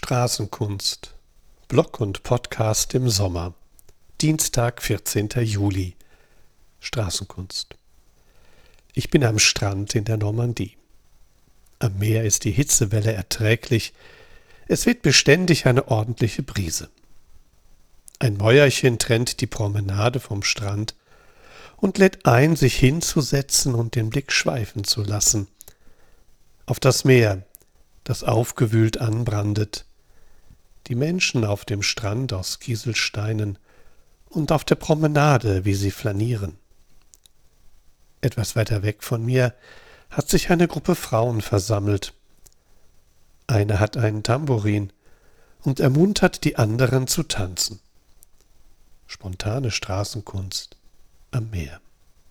Straßenkunst. Blog und Podcast im Sommer. Dienstag, 14. Juli. Straßenkunst. Ich bin am Strand in der Normandie. Am Meer ist die Hitzewelle erträglich. Es weht beständig eine ordentliche Brise. Ein Mäuerchen trennt die Promenade vom Strand und lädt ein, sich hinzusetzen und den Blick schweifen zu lassen. Auf das Meer, das aufgewühlt anbrandet, die Menschen auf dem Strand aus Kieselsteinen und auf der Promenade, wie sie flanieren. Etwas weiter weg von mir hat sich eine Gruppe Frauen versammelt. Eine hat einen Tambourin und ermuntert die anderen zu tanzen. Spontane Straßenkunst am Meer.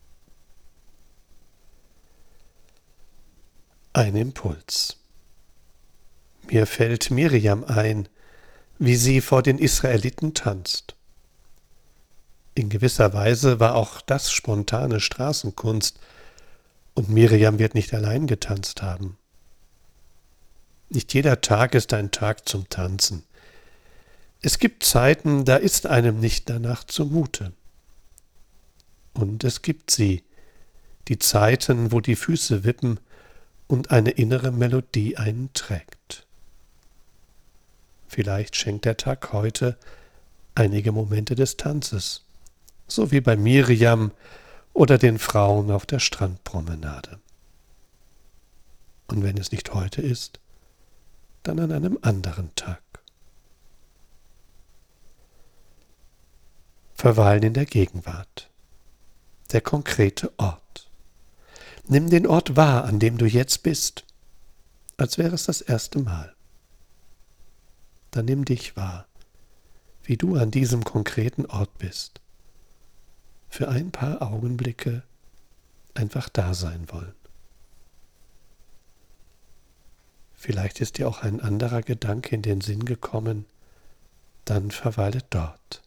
Ein Impuls. Mir fällt Miriam ein, wie sie vor den Israeliten tanzt. In gewisser Weise war auch das spontane Straßenkunst, und Miriam wird nicht allein getanzt haben. Nicht jeder Tag ist ein Tag zum Tanzen. Es gibt Zeiten, da ist einem nicht danach zumute. Und es gibt sie, die Zeiten, wo die Füße wippen und eine innere Melodie einen trägt. Vielleicht schenkt der Tag heute einige Momente des Tanzes, so wie bei Miriam oder den Frauen auf der Strandpromenade. Und wenn es nicht heute ist, dann an einem anderen Tag. Verweilen in der Gegenwart. Der konkrete Ort. Nimm den Ort wahr, an dem du jetzt bist, als wäre es das erste Mal. Dann nimm dich wahr, wie du an diesem konkreten Ort bist. Für ein paar Augenblicke einfach da sein wollen. Vielleicht ist dir auch ein anderer Gedanke in den Sinn gekommen, dann verweile dort.